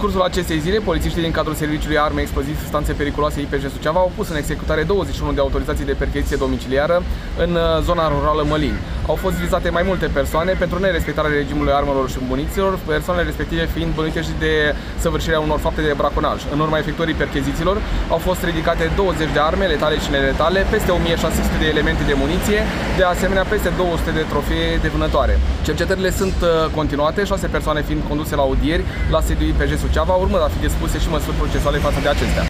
cursul acestei zile, polițiștii din cadrul Serviciului Arme, Explozivi, Substanțe Periculoase IPJ Suceava au pus în executare 21 de autorizații de percheziție domiciliară în zona rurală Mălin. Au fost vizate mai multe persoane pentru nerespectarea regimului armelor și munițiilor, persoanele respective fiind bănuite și de săvârșirea unor fapte de braconaj. În urma efectuării perchezițiilor au fost ridicate 20 de arme, letale și neletale, peste 1600 de elemente de muniție, de asemenea peste 200 de trofee de vânătoare. Cercetările sunt continuate, 6 persoane fiind conduse la audieri la sediul IPJ Suceava, urmând a fi dispuse și măsuri procesuale față de acestea.